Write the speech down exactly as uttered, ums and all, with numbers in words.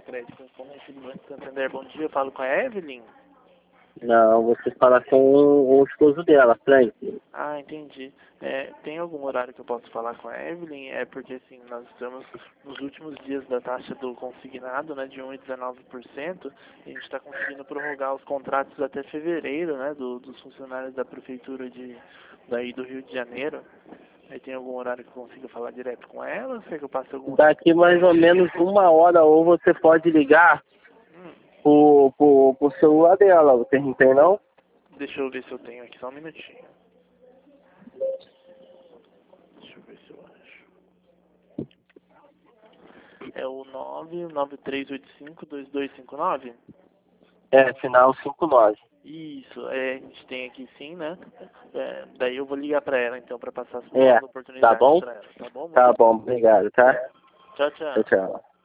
Crédito Concorrente do Banco Santander. Bom dia, eu falo com a Evelyn. Não, você fala com o esposo dela, Frank. Ah, entendi. É, tem algum horário que eu posso falar com a Evelyn? É porque, assim, nós estamos nos últimos dias da taxa do consignado, né, de um vírgula dezenove por cento, e a gente está conseguindo prorrogar os contratos até fevereiro, né, do, dos funcionários da prefeitura de, daí do Rio de Janeiro. Aí tem algum horário que eu consiga falar direto com ela? Quer que eu passe algum... Daqui mais ou menos uma hora, ou você pode ligar Hum, pro, pro, pro celular dela. Você não tem, não? deixa eu ver se eu tenho aqui, só um minutinho. Deixa eu ver se eu acho. É o nove nove três oito cinco dois dois cinco nove? É, final cinco nove. Isso, é, a gente tem aqui sim, né? É, daí eu vou ligar pra ela então pra passar as É, novas tá oportunidades bom? pra ela, tá bom? Muito Tá bom, obrigado, tá? Tchau, Tchau, tchau. tchau.